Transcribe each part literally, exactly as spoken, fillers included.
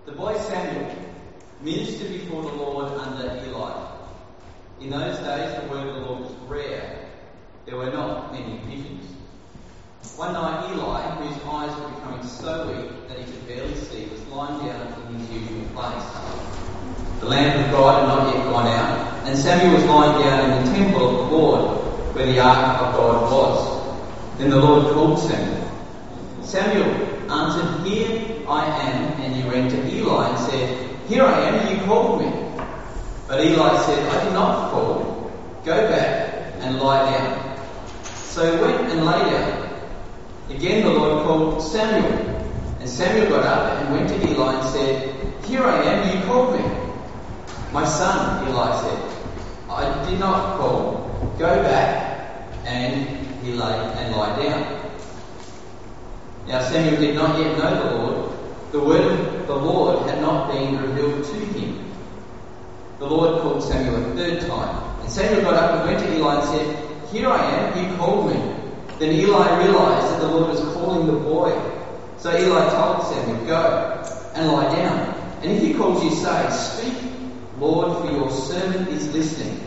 The boy Samuel ministered before the Lord under Eli. In those days, the word of the Lord was rare. There were not many visions. One night, Eli, whose eyes were becoming so weak that he could barely see, was lying down in his usual place. The lamp of God had not yet gone out, and Samuel was lying down in the temple of the Lord, where the ark of God was. Then the Lord called Samuel. Samuel answered, "Here I am," and he ran to Eli and said, "Here I am, you called me." But Eli said, "I did not call. Go back and lie down." So he went and lay down. Again the Lord called Samuel. And Samuel got up and went to Eli and said, "Here I am, you called me." "My son," Eli said, "I did not call. Go back," and he lay and lie down. Now Samuel did not yet know the Lord. The word of the Lord had not been revealed to him. The Lord called Samuel a third time. And Samuel got up and went to Eli and said, "Here I am, you called me." Then Eli realized that the Lord was calling the boy. So Eli told Samuel, "Go and lie down. And if he calls you, say, 'Speak, Lord, for your servant is listening.'"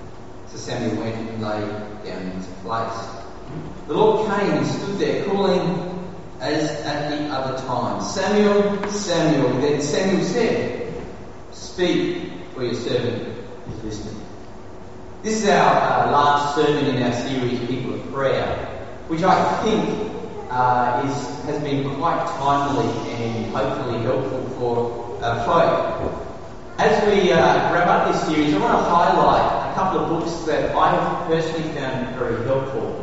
So Samuel went and lay down in his place. The Lord came and stood there, calling as at the other time, "Samuel, Samuel." Then Samuel said, "Speak, for your servant is listening." This is our uh, last sermon in our series, People of Prayer, which I think uh, is has been quite timely and hopefully helpful for uh, folk. As we uh, wrap up this series, I want to highlight a couple of books that I have personally found very helpful.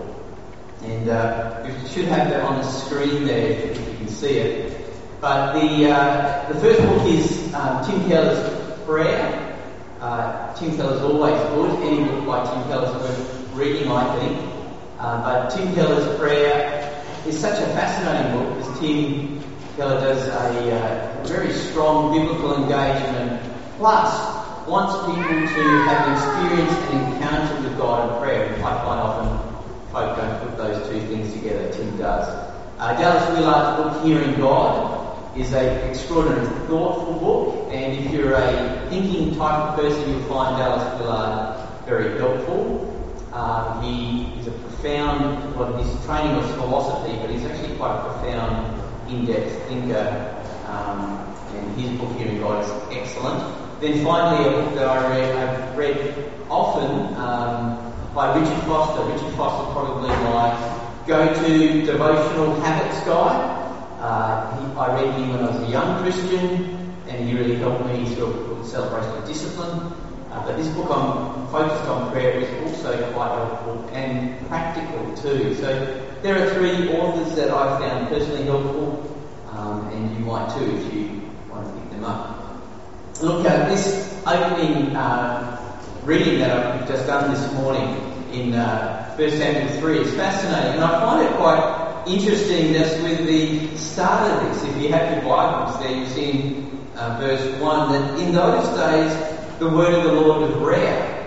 And uh, we should have that on the screen there if you can see it. But the uh, the first book is um, Tim Keller's Prayer. Uh, Tim Keller's always good. Any book by Tim Keller's worth reading, I think. Uh, but Tim Keller's Prayer is such a fascinating book because Tim Keller does a uh, very strong biblical engagement, plus wants people to have an experience and encounter with God in prayer. I find often folk don't put those two things together. Tim does. Uh, Dallas Willard's book, Hearing God, is an extraordinarily thoughtful book, and if you're a thinking type of person, you'll find Dallas Willard very helpful. Um, he is a profound, well, his training was philosophy, but he's actually quite a profound, in-depth thinker, um, and his book, Hearing God, is excellent. Then finally, a book that I read, I've read often, um, by Richard Foster. Richard Foster, probably my go-to devotional habits guy. Uh, he, I read him when I was a young Christian, and he really helped me through a book, Celebration of Discipline. Uh, but this book on focused on prayer is also quite helpful and practical too. So there are three authors that I found personally helpful, um, and you might too if you want to pick them up. Look at this opening uh, reading that I've just done this morning in uh, First Samuel three. It's fascinating, and I find it quite interesting just with the start of this. If you have your Bibles there, you see in uh, verse one that in those days the word of the Lord was rare.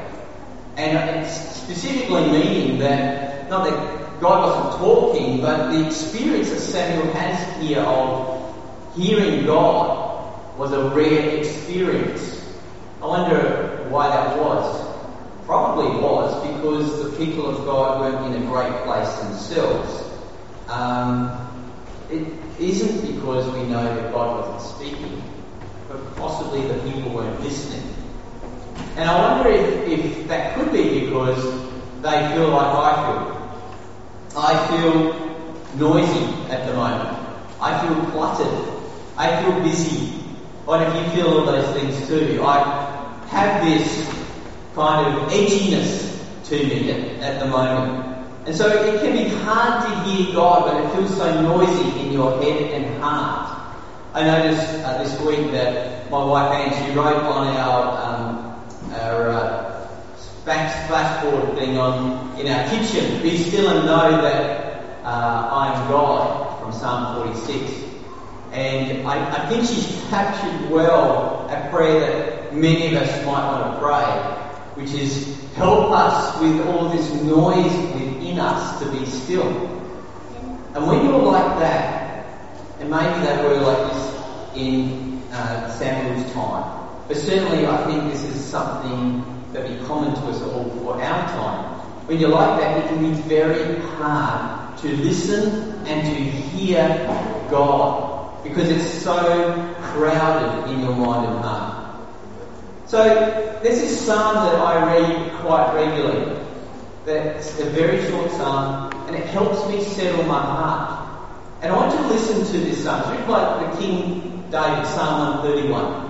And it's specifically meaning that, not that God wasn't talking, but the experience that Samuel has here of hearing God was a rare experience. I wonder why that was. Probably was because the people of God weren't in a great place themselves. Um, it isn't because we know that God wasn't speaking, but possibly the people weren't listening. And I wonder if, if that could be because they feel like I feel. I feel noisy at the moment. I feel cluttered. I feel busy. What if you feel all those things too? I have this kind of edginess to me at, at the moment. And so it can be hard to hear God when it feels so noisy in your head and heart. I noticed uh, this week that my wife Anne, she wrote on our um, our uh, splashboard thing on in our kitchen, "Be still and know that uh, I am God," from Psalm forty-six. And I, I think she's captured well a prayer that many of us might want to pray, which is, help us with all this noise within us to be still. And when you're like that, and maybe they were like this in uh, Samuel's time. But certainly I think this is something that would be common to us all for our time. When you're like that, it can be very hard to listen and to hear God because it's so crowded in your mind and heart. So there's this psalm that I read quite regularly. That's a very short psalm, and it helps me settle my heart. And I want you to listen to this psalm. It's written by the King David, Psalm one thirty-one.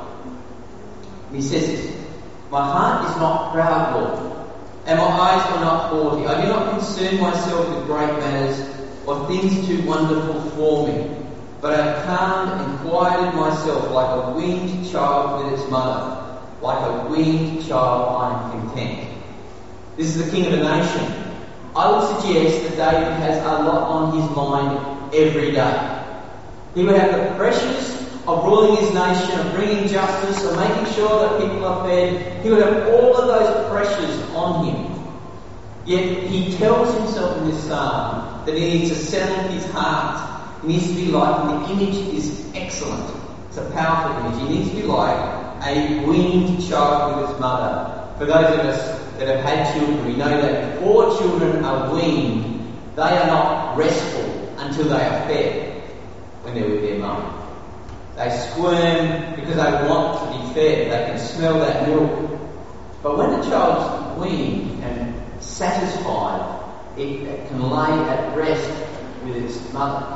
He says this, "My heart is not proud, Lord, and my eyes are not haughty. I do not concern myself with great matters or things too wonderful for me, but I have calmed and quieted myself like a weaned child with its mother. Like a weaned child, I am content." This is the king of a nation. I would suggest that David has a lot on his mind every day. He would have the pressures of ruling his nation, of bringing justice, of making sure that people are fed. He would have all of those pressures on him. Yet he tells himself in this psalm that he needs to settle his heart. He needs to be like, and the image is excellent. It's a powerful image. He needs to be like a weaned child with its mother. For those of us that have had children, we know that before children are weaned, they are not restful until they are fed when they're with their mum. They squirm because they want to be fed. They can smell that milk. But when the child's weaned and satisfied, it, it can lay at rest with its mother.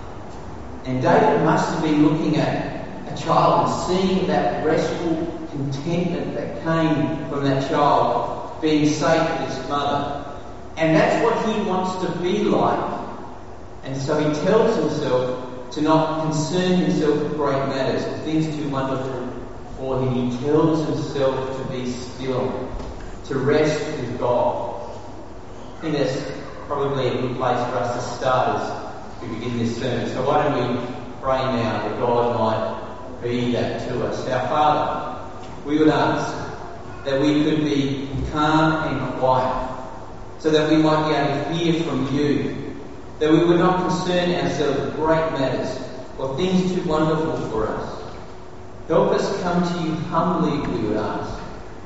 And David must have been looking at a child and seeing that restful contentment that came from that child being safe with its mother. And that's what he wants to be like. And so he tells himself to not concern himself with great matters or things too wonderful for him. He tells himself to be still, to rest with God. I think that's probably a good place for us to start as we begin this sermon. So why don't we pray now that God might be that to us. Our Father, we would ask that we could be calm and quiet so that we might be able to hear from you, that we would not concern ourselves with great matters or things too wonderful for us. Help us come to you humbly, we would ask.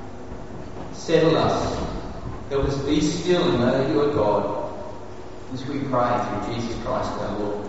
Settle us. Help us be still and know that you are God. This we pray through Jesus Christ our Lord.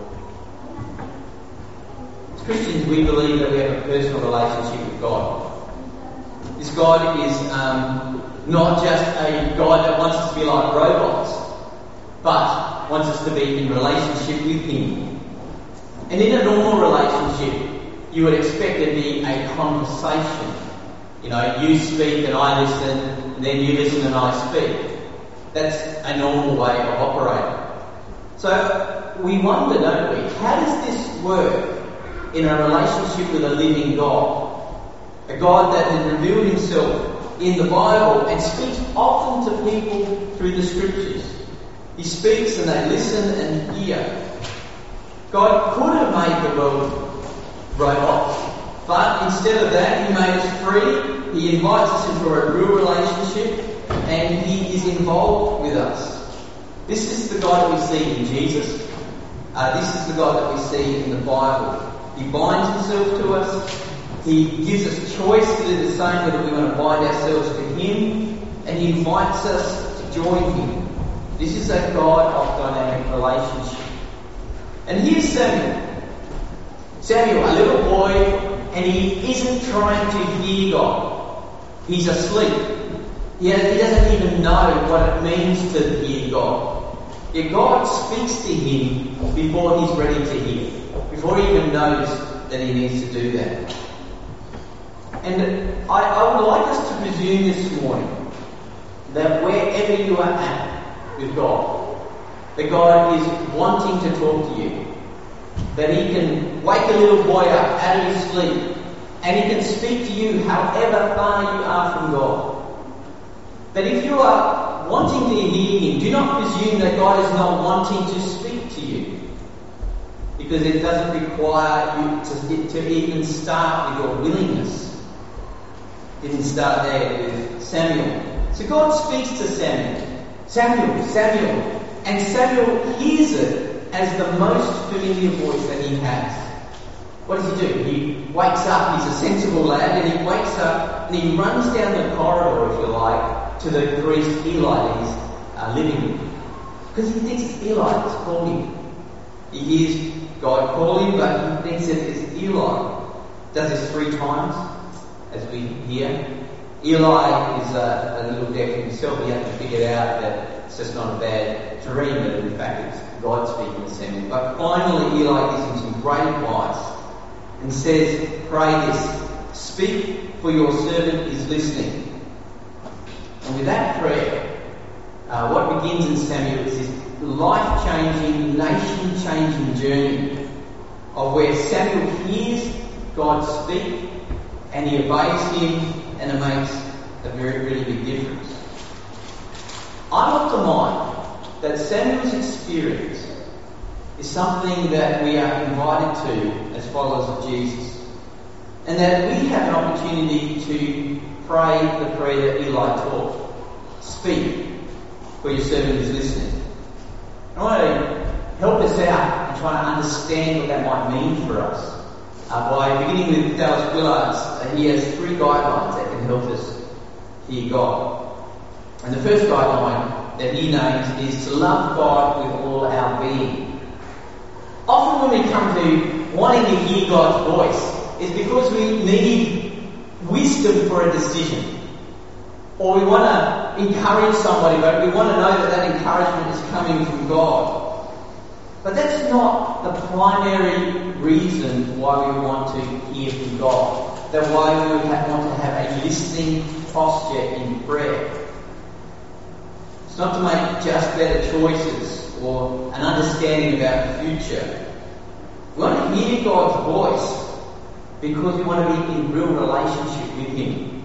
As Christians, we believe that we have a personal relationship with God. This God is um, not just a God that wants us to be like robots, but wants us to be in relationship with Him. And in a normal relationship, you would expect there to be a conversation. You know, you speak and I listen, and then you listen and I speak. That's a normal way of operating. So we wonder, don't we, how does this work in a relationship with a living God? A God that has revealed Himself in the Bible and speaks often to people through the Scriptures. He speaks and they listen and hear. God could have made the world robots, but instead of that, He made us free. He invites us into a real relationship and He is involved with us. This is the God that we see in Jesus. Uh, this is the God that we see in the Bible. He binds Himself to us. He gives us choice to do the same, whether we want to bind ourselves to Him, and He invites us to join Him. This is a God of dynamic relationship. And here's Samuel. Samuel, a little boy, and he isn't trying to hear God. He's asleep. He, has, he doesn't even know what it means to hear God. Yet God speaks to him before he's ready to hear, before he even knows that he needs to do that. And I, I would like us to presume this morning that wherever you are at with God, that God is wanting to talk to you, that He can wake a little boy up out of his sleep, and He can speak to you however far you are from God. That if you are wanting to hear Him, do not presume that God is not wanting to speak to you, because it doesn't require you to, to even start with your willingness. Didn't start there with Samuel. So God speaks to Samuel. Samuel, Samuel. And Samuel hears it as the most familiar voice that he has. what does he do? He wakes up, he's a sensible lad, and he wakes up and he runs down the corridor, if you like, to the priest Eli that he's uh, living with. Because he thinks it's Eli that's called him. He hears God call him, but he thinks that it's Eli. Does this three times, as we hear. Eli is a, a little deaf himself. He had to figure out that it's just not a bad dream, but in fact it's God speaking to Samuel. But finally Eli gives him some great advice and says, pray this, speak, for your servant is listening. And with that prayer, uh, what begins in Samuel is this life-changing, nation-changing journey of where Samuel hears God speak and he obeys him, and it makes a very, really big difference. I'm of the mind that Samuel's experience is something that we are invited to as followers of Jesus, and that we have an opportunity to pray the prayer that Eli taught. Speak, for your servant is listening. I want to help us out and try to understand what that might mean for us. Uh, by beginning with Dallas Willards, uh, he has three guidelines that can help us hear God. And the first guideline that he names is to love God with all our being. Often when we come to wanting to hear God's voice, it's because we need wisdom for a decision. Or we want to encourage somebody, but we want to know that that encouragement is coming from God. But that's not the primary reason why we want to hear from God. That's why we want to have a listening posture in prayer. It's not to make just better choices or an understanding about the future. We want to hear God's voice because we want to be in real relationship with Him.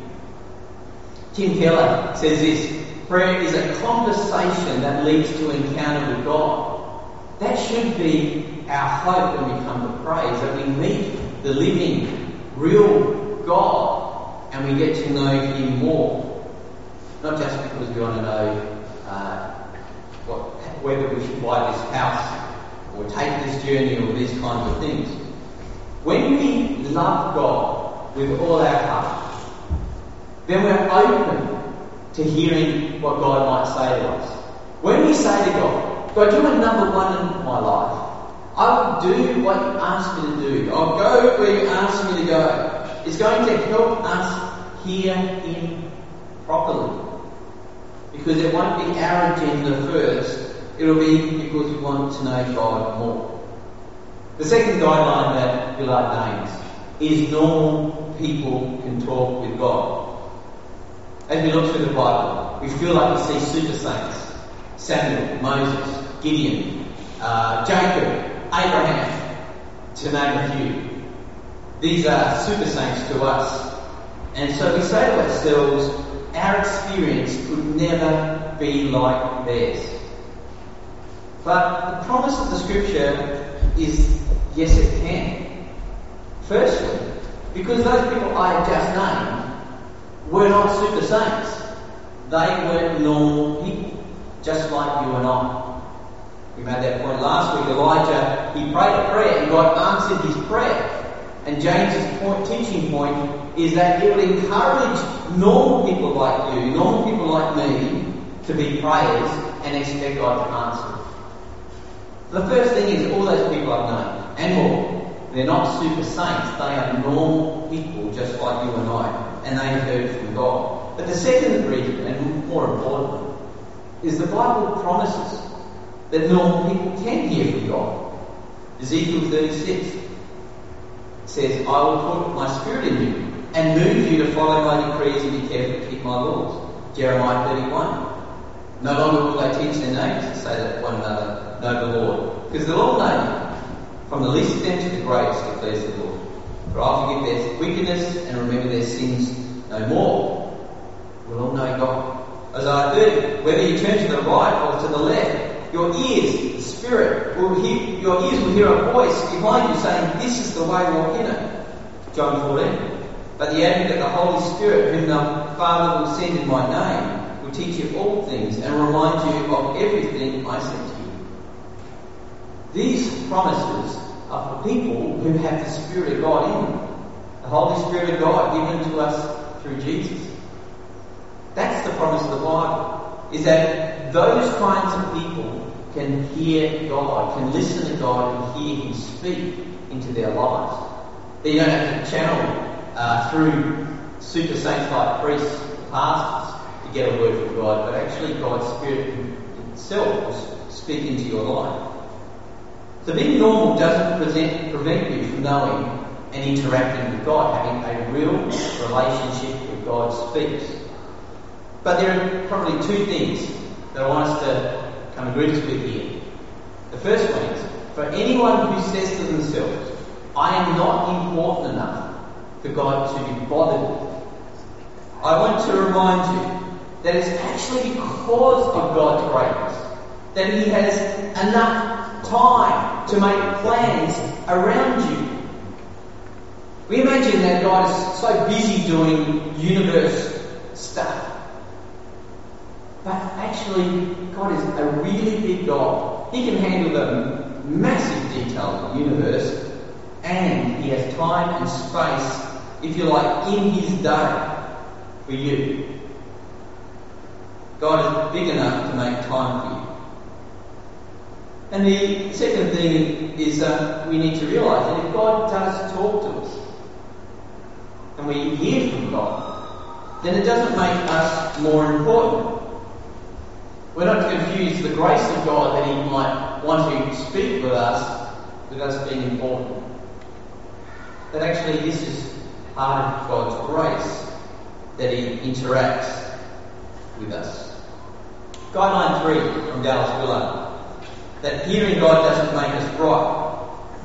Tim Keller says this, prayer is a conversation that leads to an encounter with God. That should be our hope when we come to pray, is that we meet the living, real God and we get to know Him more. Not just because we want to know uh, what, whether we should buy this house or take this journey or these kinds of things. When we love God with all our heart, then we're open to hearing what God might say to us. When we say to God, God, you are number one in my life. I will do what you ask me to do. I'll go where you ask me to go. It's going to help us hear Him properly. Because it won't be our agenda first. It'll be because we want to know God more. The second guideline that Willard names is normal people can talk with God. As we look through the Bible, we feel like we see super saints. Samuel, Moses, Gideon, uh, Jacob, Abraham, to name a few. These are super saints to us. And so we say to ourselves, our experience could never be like theirs. But the promise of the Scripture is, yes it can. Firstly, because those people I have just named were not super saints. They were normal people, just like you and I. We made that point last week. Elijah, he prayed a prayer and God answered his prayer. And James's point, teaching point is that it would encourage normal people like you, normal people like me, to be prayers and expect God to answer. The first thing is all those people I've known, and more, they're not super saints. They are normal people just like you and I. And they heard from God. But the second reason, and more importantly, is the Bible promises that normal people can hear from God. Ezekiel thirty-six says, I will put my spirit in you and move you to follow my decrees and be careful to keep my laws. Jeremiah thirty-one. No longer will they teach their neighbours to say that one another know the Lord, because they'll all know me, from the least of them to the greatest, declares the Lord. For I'll forgive their wickedness and remember their sins no more. We'll all know God. Isaiah thirty, whether you turn to the right or to the left, your ears, the Spirit, will hear, your ears will hear a voice behind you saying, this is the way, walk in it. John fourteen. But the Advocate, the Holy Spirit, whom the Father will send in my name, will teach you all things and remind you of everything I said to you. These promises are for people who have the Spirit of God in them. The Holy Spirit of God given to us through Jesus. That's the promise of the Bible, is that those kinds of people can hear God, can listen to God and hear Him speak into their lives. That you don't have to channel uh, through super saints like priests, pastors, to get a word from God, but actually God's Spirit itself will speak into your life. So being normal doesn't present, prevent you from knowing and interacting with God, having a real relationship with God speaks. But there are probably two things that I want us to come to grips with here. The first one is, for anyone who says to themselves, I am not important enough for God to be bothered with, I want to remind you that it's actually because of God's greatness that He has enough time to make plans around you. We imagine that God is so busy doing universe stuff. But actually, God is a really big God. He can handle the massive details of the universe, and He has time and space, if you like, in His day for you. God is big enough to make time for you. And the second thing is uh, we need to realise that if God does talk to us, and we hear from God, then it doesn't make us more important. We're not to confuse the grace of God that He might want to speak with us with us being important. But actually this is part of God's grace, that He interacts with us. Guideline three from Dallas Willard, that hearing God doesn't make us right.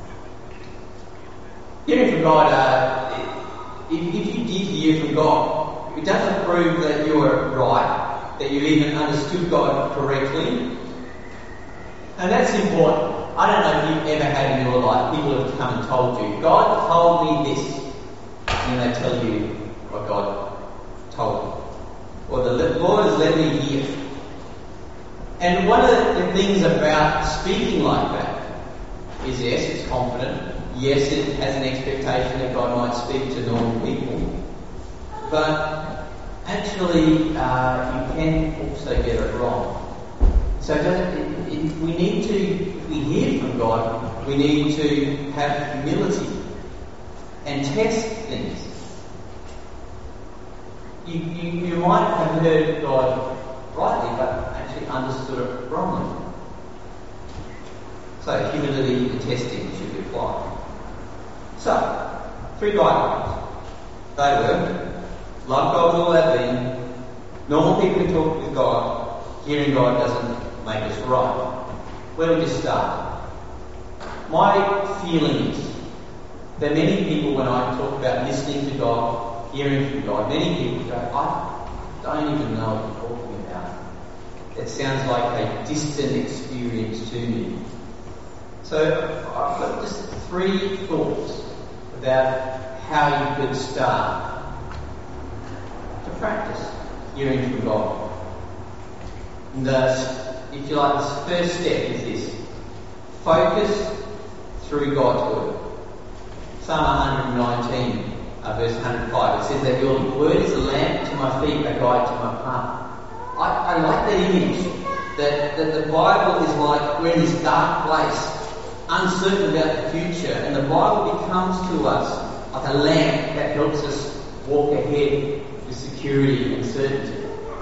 Hearing from God, uh, if, if you did hear from God, it doesn't prove that you were right, that you even understood God correctly. And that's important. I don't know if you've ever had in your life people have come and told you, God told me this, and they tell you what God told you. Or the Lord has led me here. And one of the things about speaking like that is, yes, it's confident. Yes, it has an expectation that God might speak to normal people. But actually, uh, you can also get it wrong. So it it, it, we need to, if we hear from God, we need to have humility and test things. You, you, you might have heard God rightly, but actually understood it wrongly. So humility and testing should be applied. So, three guidelines. They were, love God with all our being, normal people can talk with God, hearing God doesn't make us right. Where do we just start? My feeling is that many people, when I talk about listening to God, hearing from God, many people go, I don't even know what you're talking about. It sounds like a distant experience to me. So I've got just three thoughts about how you could start to practice hearing from God. And uh, if you like, this first step is this: focus through God's Word. Psalm one nineteen, uh, verse one hundred five, it says that your Word is a lamp to my feet, a guide to my path. I, I like that image, that, that the Bible is like we're in this dark place, uncertain about the future, and the Bible becomes to us like a lamp that helps us walk ahead with security and certainty.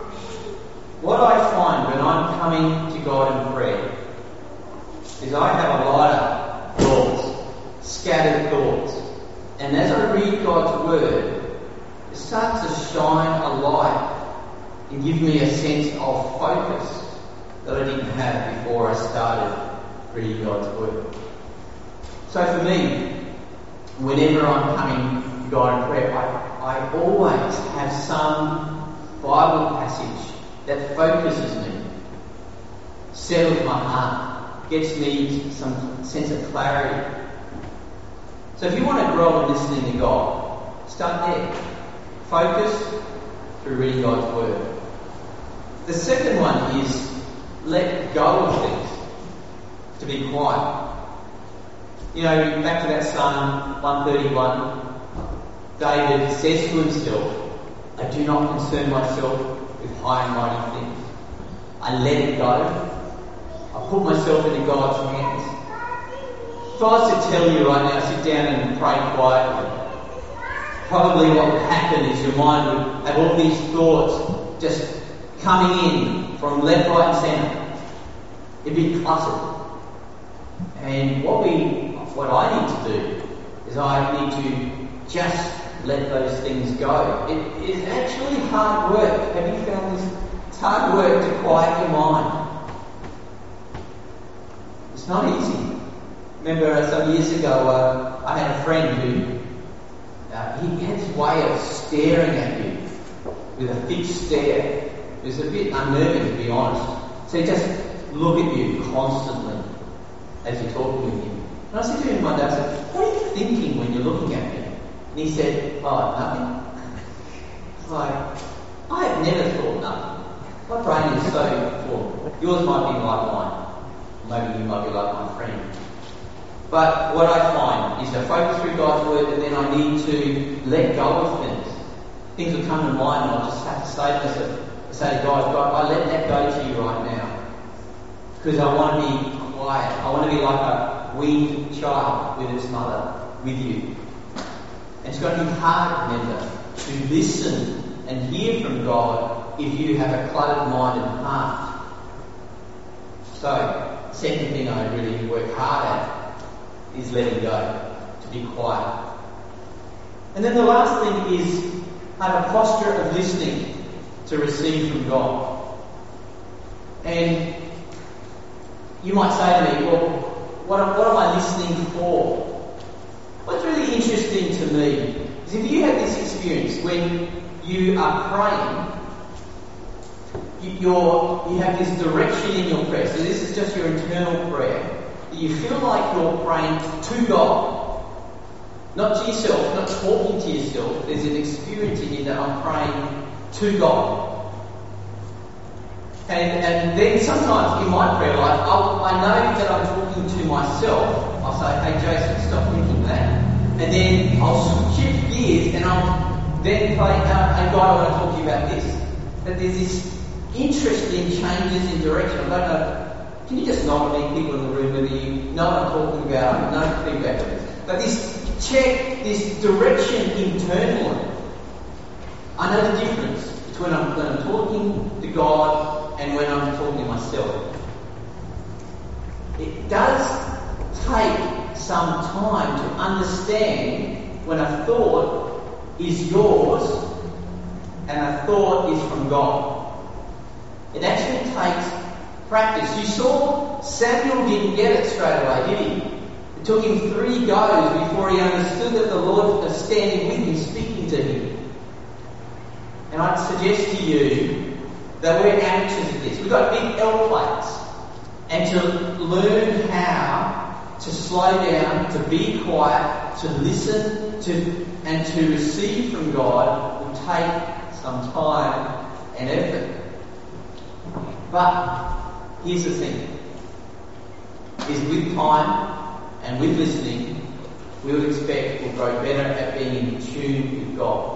What I find when I'm coming to God in prayer is I have a lot of thoughts, scattered thoughts, and as I read God's Word, it starts to shine a light and give me a sense of focus that I didn't have before I started reading God's Word. So for me, whenever I'm coming to God in prayer, I, I always have some Bible passage that focuses me, settles my heart, gets me some sense of clarity. So if you want to grow in listening to God, start there. Focus through reading God's Word. The second one is let go of things, to be quiet. You know, back to that Psalm one thirty-one, David says to himself, I do not concern myself with high and mighty things. I let it go. I put myself into God's hands. If I was to tell you right now, sit down and pray quietly, probably what would happen is your mind would have all these thoughts just coming in from left, right and centre. It'd be cluttered. And what we, what I need to do is I need to just let those things go. It is actually hard work. Have you found this? It's hard work to quiet your mind. It's not easy. Remember uh, some years ago, uh, I had a friend who uh, he had his way of staring at you with a fixed stare. It was a bit unnerving, to be honest. So he just look at you constantly as you're talking with him. And I said to him one day, I said, what are you thinking when you're looking at me? And he said, oh, nothing. It's like, I have never thought nothing. My brain is so full. Yours might be like mine. Maybe you might be like my friend. But what I find is I focus through God's word and then I need to let go of things. Things will come to mind and I'll just have to say to myself, say to God, God, I let that go to you right now. Because I want to be quiet. I want to be like a weaned child with its mother, with you. And it's going to be hard, remember, to listen and hear from God if you have a cluttered mind and heart. So, second thing I really work hard at is letting go, to be quiet. And then the last thing is have a posture of listening to receive from God. And you might say to me, well, what, what am I listening for? What's really interesting to me is if you have this experience when you are praying, you, you're, you have this direction in your prayer. So this is just your internal prayer. You feel like you're praying to God, not to yourself, not talking to yourself. There's an experience in you that I'm praying to God. And, and then sometimes in my prayer life, I'll, I know that I'm talking to myself. I'll say, hey Jason, stop thinking that. And then I'll shift gears and I'll then pray, uh, hey God, I want to talk to you about this. That there's this interesting changes in direction. I don't know. Can you just nod at me, people in the room, whether you know what I'm talking about, no feedback on this. But this check, this direction internally. I know the difference between when I'm, when I'm talking to God and when I'm talking to myself. It does take some time to understand when a thought is yours and a thought is from God. It actually takes practice. You saw Samuel didn't get it straight away, did he? It took him three goes before he understood that the Lord was standing with him, speaking to him. And I'd suggest to you that we're amateurs at this. We've got big L plates. And to learn how to slow down, to be quiet, to listen to and to receive from God will take some time and effort. But here's the thing, is with time and with listening, we would expect we'll grow better at being in tune with God.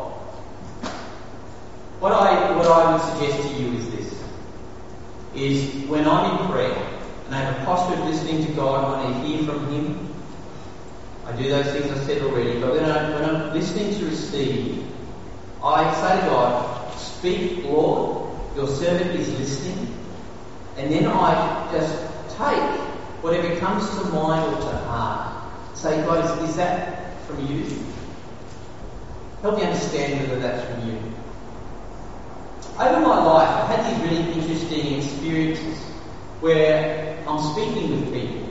What I what I would suggest to you is this, is when I'm in prayer and I have a posture of listening to God, I want to hear from Him. I do those things I said already, but when, I, when I'm listening to receive, I say to God, speak, Lord, your servant is listening. And then I just take whatever comes to mind or to heart. Say, God, is, is that from you? Help me understand whether that's from you. Over my life, I've had these really interesting experiences where I'm speaking with people.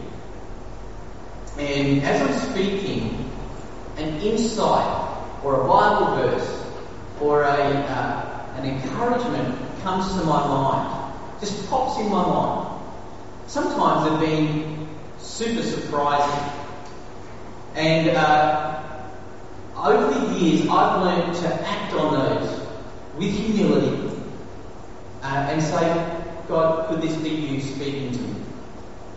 And as I'm speaking, an insight or a Bible verse or a uh, an encouragement comes to my mind. Just pops in my mind. Sometimes they've been super surprising. And uh, over the years, I've learned to act on those with humility uh, and say, God, could this be you speaking to me?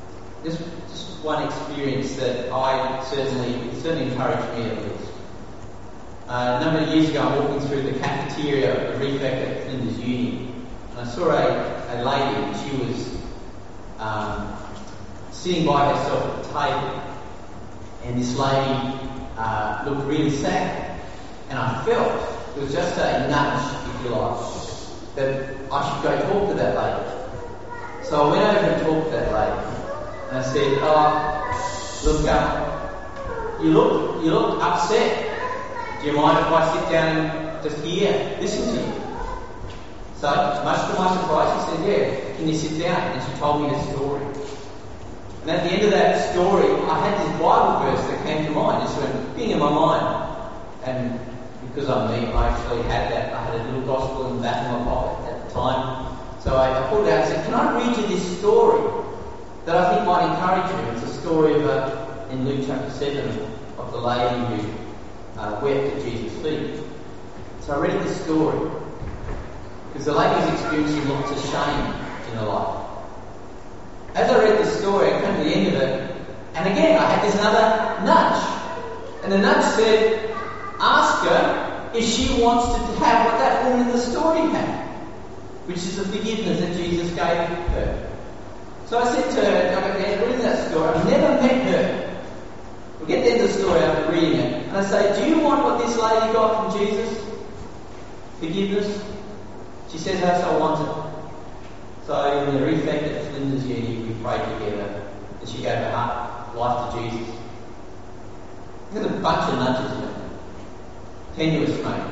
just, just one experience that I certainly, certainly encouraged me at least. Uh, a number of years ago, I'm walking through the cafeteria of the refect at Flinders Uni, and I saw a, a lady, and she was um, sitting by herself at the table, and this lady uh, looked really sad, and I felt it was just a nudge, if you like, that I should go talk to that lady. So I went over and talked to that lady, and I said, "Oh, look, um, you look, you look upset. Do you mind if I sit down and just hear, listen to you?" So, much to my surprise, she said, "Yeah, can you sit down?" And she told me the story. And at the end of that story, I had this Bible verse that came to mind, just went ping in my mind. And because I'm me, I actually had that. I had a little gospel in the back of my pocket at the time. So I, I pulled it out and said, "Can I read you this story that I think might encourage you?" It's a story of a, in Luke chapter seven of the lady who uh, wept at Jesus' feet. So I read this story because the lady was experiencing lots of shame in her life. As I read this story, I came to the end of it, and again I had this another nudge. And the nudge said, "Ask her if she wants to have what that woman in the story had, which is the forgiveness that Jesus gave her." So I said to her, I got the end of reading that story, I've never met her. We get the end of the story after reading it, and I say, "Do you want what this lady got from Jesus? Forgiveness?" She says, "Yes, I want it." So in the refect at Flinders Uni, we prayed together, and she gave her heart, life to Jesus. There's a bunch of nudges in it. Tenuous maybe.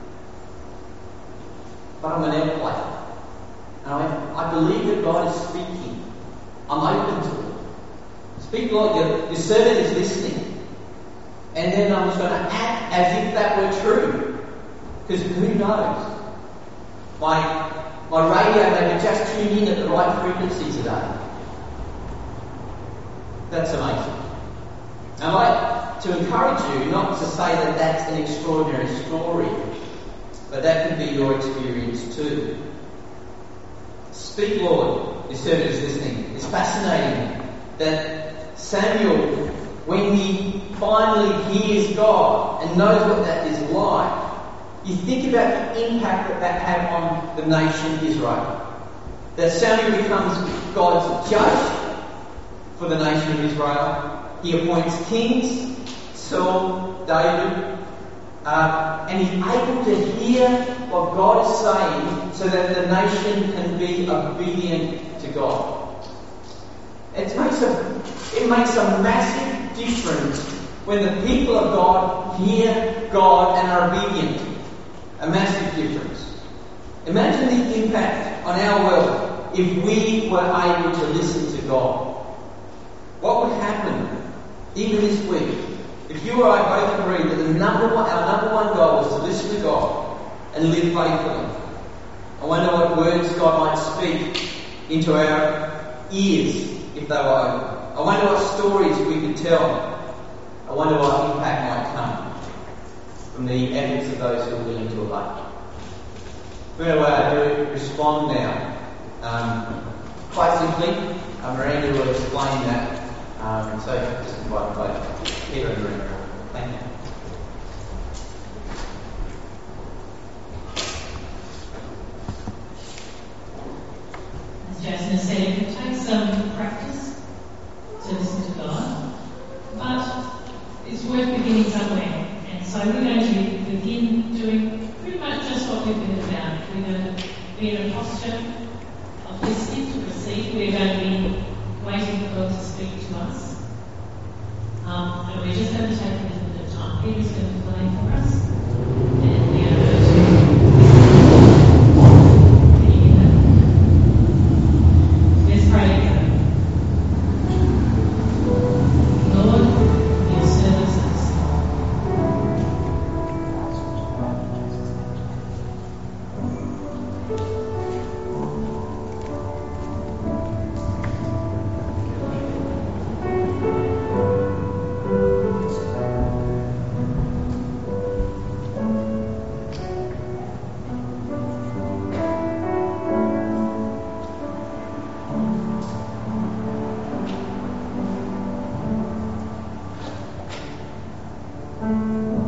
But I'm an airplane. And I, I believe that God is speaking. I'm open to it. Speak, Lord, your, your servant is listening. And then I'm just going to act as if that were true. Because who knows? My, my radio may be just tuned in at the right frequency today. That's amazing. I'd like to encourage you not to say that that's an extraordinary story, but that can be your experience too. Speak, Lord, your servant is listening. It's fascinating that Samuel, when he finally hears God and knows what that is like, you think about the impact that that had on the nation Israel. That Samuel becomes God's judge for the nation of Israel. He appoints kings, Saul, David, uh, and he's able to hear what God is saying so that the nation can be obedient to God. It makes a, it makes a massive difference when the people of God hear God and are obedient. A massive difference. Imagine the impact on our world if we were able to listen to God. What would happen even this week if you or I both agreed that the number one, our number one goal was to listen to God and live faithfully? I wonder what words God might speak into our ears if they were open. I wonder what stories we could tell. I wonder what impact might come from the efforts of those who are willing to obey. We're going to uh, respond now. Um, quite simply, uh, Miranda will explain that. Um, so just invite both Peter and Miranda. Thank you. As Jason said, it takes some practice to listen to God, but it's worth beginning somewhere. And so we're going to begin doing pretty much just what we've been about. We're going to be in a posture of listening to receive. We're going to be waiting for God to speak to us. Um, and we're just going to take a little bit of time. Peter's going to play for us. And we are going to... Can you hear that? Let's pray together. Lord, your service is Thank you.